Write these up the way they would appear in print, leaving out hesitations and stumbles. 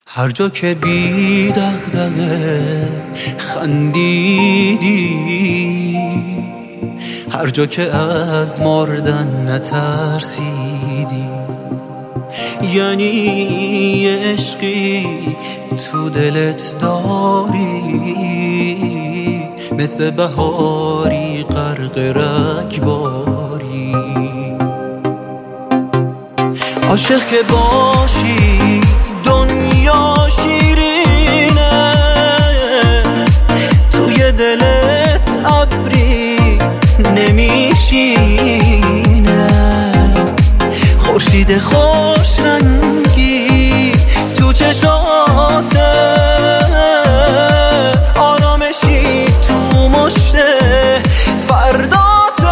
هر جا که بی دغدغه خندیدی، هر جا که از مردن نترسیدی، یعنی عشقی تو دلت داری، مثل بهاری غرق رگباری. عاشق که باشی دنیا شیرینه، توی دلت ابری نمیشینه، خورشید خوش رنگی تو چشاته، آرامشی تو مشت فرداته.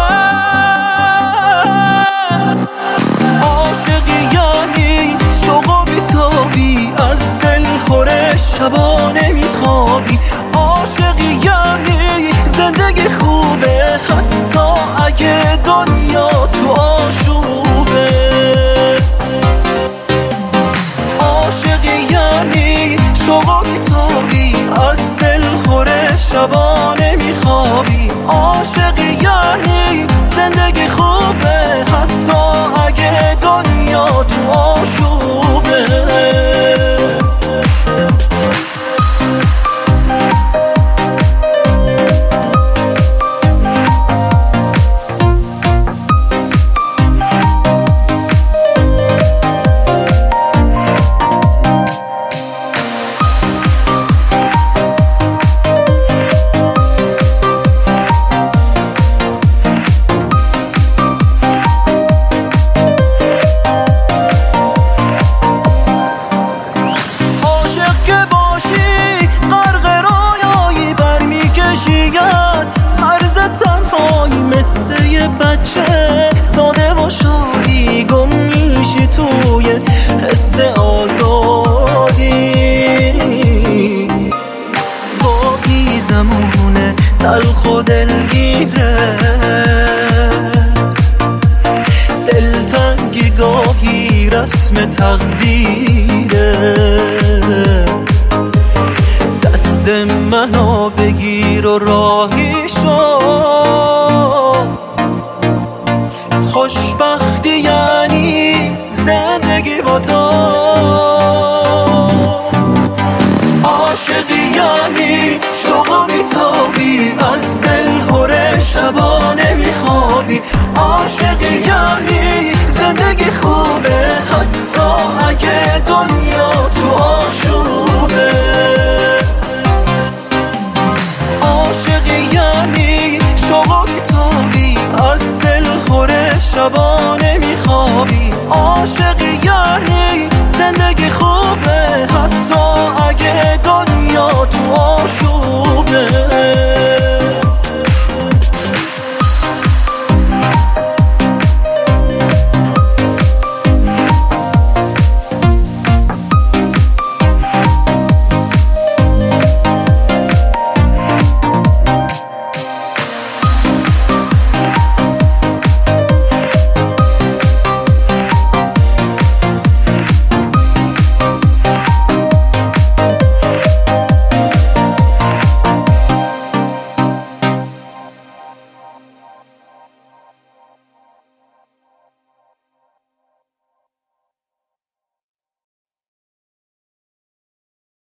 عاشقی یعنی شوق و بیتابی، از دل خورش شبا نمیخوابی. عاشقی یعنی زندگی خوبه حتی اگه دنیا تو آشوبه. عاشقی یعنی شوق و بیتابی، از دل خورش شبا نمیخوابی. عاشقی یعنی زندگی خوبه حتی اگه دنیا تو آشوبه. مثل یه بچه ساده و شادی گم میشی توی حس آزادی. باقی زمونه تلخ و دلگیره، دلتنگی گاهی رسم تقدیره. دست منو بگی